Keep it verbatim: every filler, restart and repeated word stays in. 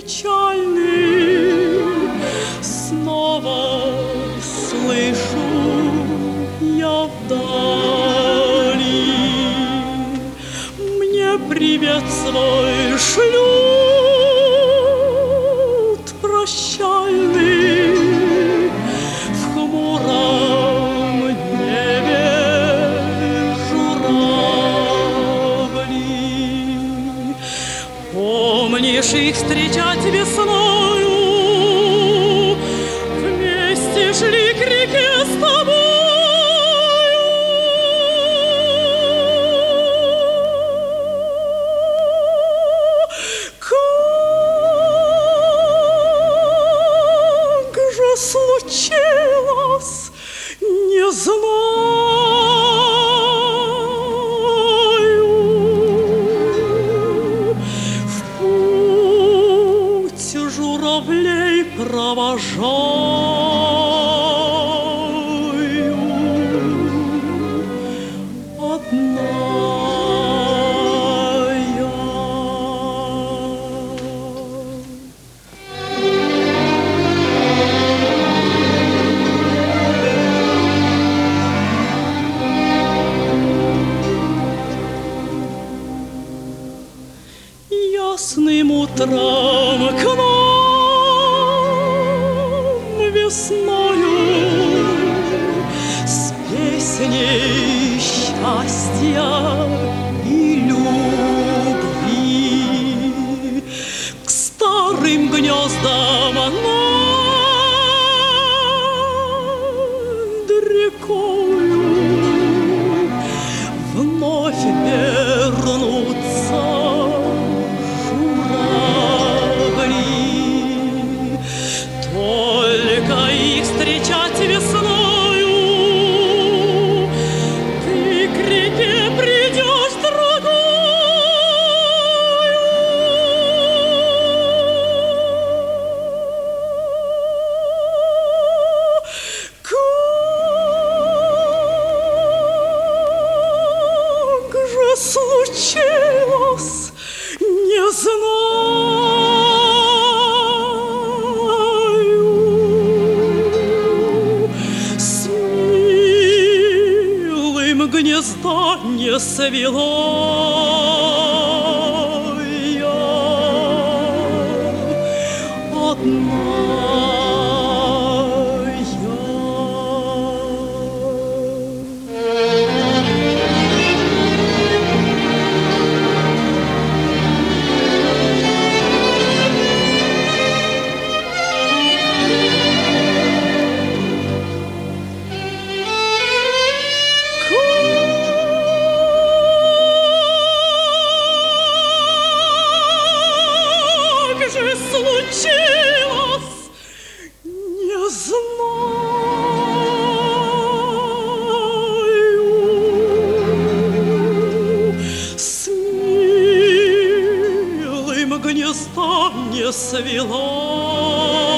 печальный снова слышу я вдали. Мне привет свой шлют прощальный в хмуром небе журавли. Помнишь их встречать весною? Вместе шли к реке с тобою. Как же случилось, не знаю. В путь журавлей провожаю одна я. Ясным утром к нам весною с песней счастья и любви к старым гнездам над рекою вновь вернутся журавли. Только их встречать весною ты к реке придешь другою. Как же случилось, не знаю. С милым гнезда не свела я одна Как же случилось, не знаю. С милым гнезда не свела